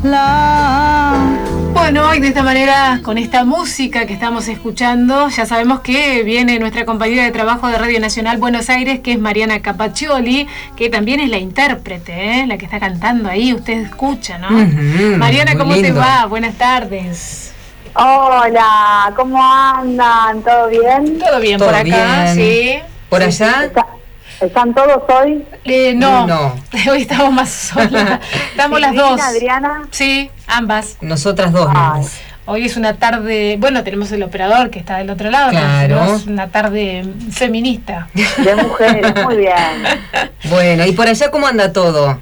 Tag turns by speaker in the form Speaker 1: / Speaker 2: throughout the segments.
Speaker 1: Bueno, y de esta manera, con esta música que estamos escuchando, ya sabemos que viene nuestra compañera de trabajo de Radio Nacional Buenos Aires, que es Mariana Capaccioli, que también es la intérprete, la que está cantando ahí, usted escucha, ¿no? Mariana, ¿cómo te va? Buenas tardes.
Speaker 2: Hola, ¿cómo andan? ¿Todo bien?
Speaker 1: Todo bien por acá, sí.
Speaker 3: ¿Por allá?
Speaker 2: ¿Están todos hoy?
Speaker 1: No. Hoy estamos más solas. Estamos las dos.
Speaker 2: Adriana?
Speaker 1: Sí, ambas.
Speaker 3: Nosotras dos.
Speaker 1: Hoy es una tarde, bueno, tenemos el operador que está del otro lado,
Speaker 3: claro.
Speaker 1: Es una tarde feminista.
Speaker 2: De mujeres, muy bien.
Speaker 3: Bueno, ¿y por allá cómo anda todo?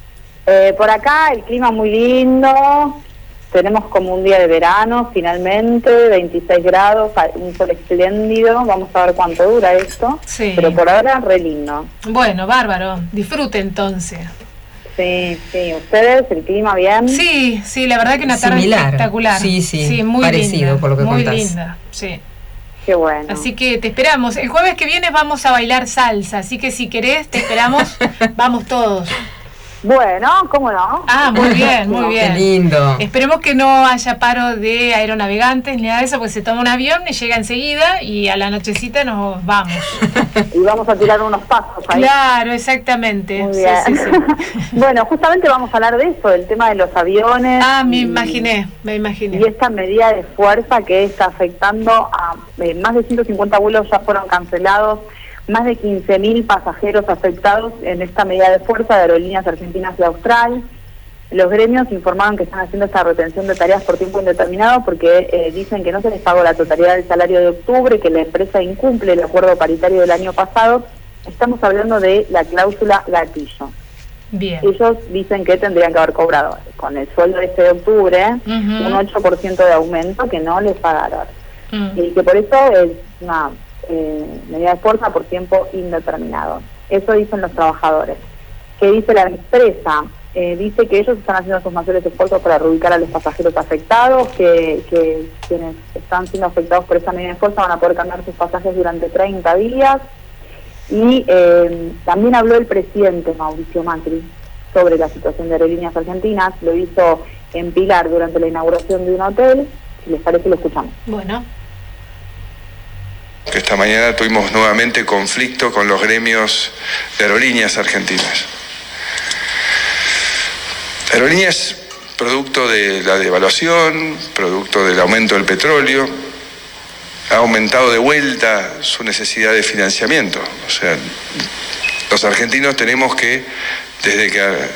Speaker 2: Por acá el clima muy lindo, tenemos como un día de verano finalmente, 26 grados, un sol espléndido, vamos a ver cuánto dura esto,
Speaker 1: sí.
Speaker 2: Pero por ahora re lindo.
Speaker 1: Bueno, bárbaro, disfrute entonces.
Speaker 2: Sí, ¿ustedes, el clima bien?
Speaker 1: Sí, la verdad que una tarde
Speaker 3: similar.
Speaker 1: Espectacular.
Speaker 3: Sí,
Speaker 1: muy
Speaker 3: parecido
Speaker 1: linda,
Speaker 3: por lo que
Speaker 1: muy
Speaker 3: contás.
Speaker 1: Muy linda, sí.
Speaker 2: Qué bueno.
Speaker 1: Así que te esperamos. El jueves que viene vamos a bailar salsa, así que si querés, te esperamos, vamos todos.
Speaker 2: Bueno, ¿cómo no?
Speaker 1: Muy bien, muy bien.
Speaker 3: Qué lindo.
Speaker 1: Esperemos que no haya paro de aeronavegantes ni nada de eso, porque se toma un avión y llega enseguida y a la nochecita nos vamos.
Speaker 2: Y vamos a tirar unos pasos ahí.
Speaker 1: Claro, exactamente.
Speaker 2: Muy bien. Sí. Bueno, justamente vamos a hablar de eso, del tema de los aviones.
Speaker 1: Me imaginé.
Speaker 2: Y esta medida de fuerza que está afectando a más de 150 vuelos ya fueron cancelados. Más de 15.000 pasajeros afectados en esta medida de fuerza de Aerolíneas Argentinas y Austral. Los gremios informaron que están haciendo esta retención de tareas por tiempo indeterminado porque dicen que no se les pagó la totalidad del salario de octubre, que la empresa incumple el acuerdo paritario del año pasado. Estamos hablando de la cláusula gatillo.
Speaker 1: Bien.
Speaker 2: Ellos dicen que tendrían que haber cobrado con el sueldo de octubre un 8% de aumento que no les pagaron. Y que por eso es una medida de fuerza por tiempo indeterminado. Eso dicen los trabajadores. ¿Qué dice la empresa? Dice que ellos están haciendo sus mayores esfuerzos para reubicar a los pasajeros afectados, que quienes están siendo afectados por esa medida de fuerza van a poder cambiar sus pasajes durante 30 días. Y también habló el presidente Mauricio Macri sobre la situación de Aerolíneas Argentinas. Lo hizo en Pilar durante la inauguración de un hotel. Si les parece, lo escuchamos.
Speaker 1: Bueno.
Speaker 4: Esta mañana tuvimos nuevamente conflicto con los gremios de Aerolíneas Argentinas. Aerolíneas, producto de la devaluación, producto del aumento del petróleo, ha aumentado de vuelta su necesidad de financiamiento. O sea, los argentinos tenemos que, desde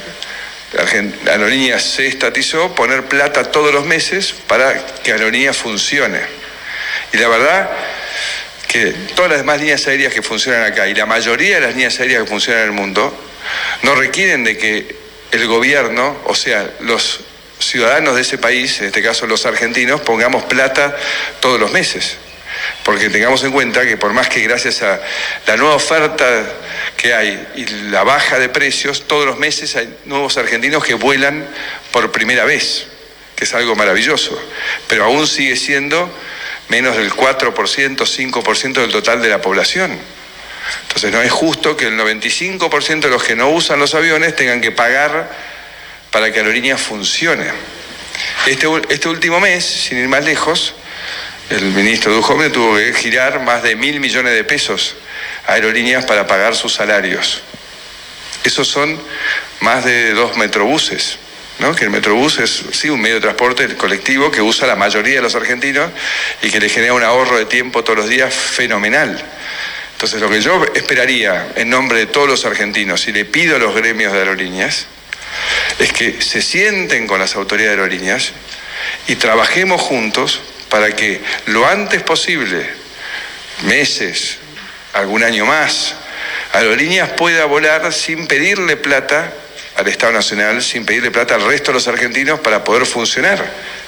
Speaker 4: que Aerolíneas se estatizó, poner plata todos los meses para que Aerolíneas funcione. Y la verdad que todas las demás líneas aéreas que funcionan acá y la mayoría de las líneas aéreas que funcionan en el mundo no requieren de que el gobierno, o sea, los ciudadanos de ese país, en este caso los argentinos, pongamos plata todos los meses. Porque tengamos en cuenta que por más que gracias a la nueva oferta que hay y la baja de precios, todos los meses hay nuevos argentinos que vuelan por primera vez, que es algo maravilloso, pero aún sigue siendo menos del 4%, 5% del total de la población. Entonces no es justo que el 95% de los que no usan los aviones tengan que pagar para que Aerolíneas funcione. Este último mes, sin ir más lejos, el ministro Duhovne tuvo que girar más de 1.000 millones de pesos a Aerolíneas para pagar sus salarios. Esos son más de 2 metrobuses, ¿no? Que el metrobús es sí un medio de transporte colectivo que usa la mayoría de los argentinos y que le genera un ahorro de tiempo todos los días fenomenal. Entonces lo que yo esperaría en nombre de todos los argentinos y le pido a los gremios de aerolíneas es que se sienten con las autoridades de aerolíneas y trabajemos juntos para que lo antes posible, meses, algún año más, Aerolíneas pueda volar sin pedirle plata al Estado Nacional, sin pedirle plata al resto de los argentinos para poder funcionar.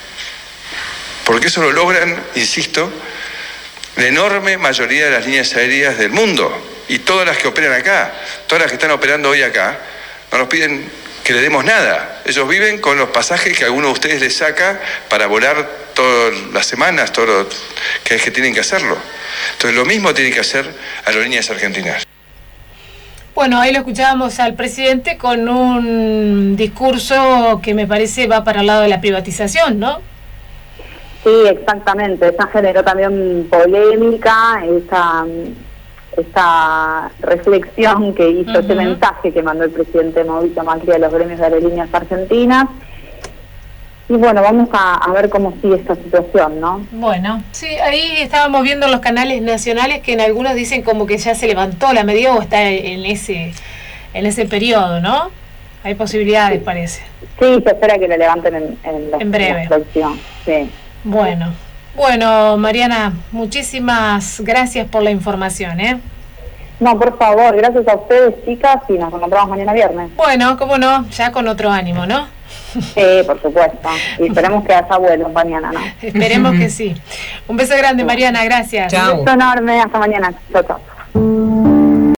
Speaker 4: Porque eso lo logran, insisto, la enorme mayoría de las líneas aéreas del mundo. Y todas las que operan acá, todas las que están operando hoy acá, no nos piden que le demos nada. Ellos viven con los pasajes que alguno de ustedes les saca para volar todas las semanas, todo lo que es que tienen que hacerlo. Entonces lo mismo tienen que hacer Aerolíneas Argentinas.
Speaker 1: Bueno, ahí lo escuchábamos al presidente con un discurso que me parece va para el lado de la privatización, ¿no?
Speaker 2: Sí, exactamente. Esa generó también polémica, esta reflexión que hizo, ese mensaje que mandó el presidente Mauricio Macri a los gremios de aerolíneas argentinas. Y bueno, vamos a ver cómo sigue esta situación, ¿no?
Speaker 1: Bueno, sí, ahí estábamos viendo en los canales nacionales que en algunos dicen como que ya se levantó la medida o está en ese periodo, ¿no? Hay posibilidades, parece.
Speaker 2: Sí, se espera que lo levanten en
Speaker 1: breve.
Speaker 2: La próxima, sí.
Speaker 1: Bueno, Mariana, muchísimas gracias por la información, ¿eh?
Speaker 2: No, por favor, gracias a ustedes, chicas, y nos encontramos mañana viernes.
Speaker 1: Bueno, cómo no, ya con otro ánimo, ¿no?
Speaker 2: Sí, por supuesto. Y esperemos que haya vuelos mañana, ¿no?
Speaker 1: Esperemos que sí. Un beso grande, Mariana, gracias.
Speaker 3: Chao.
Speaker 2: Un beso enorme, hasta mañana. Chao, chao.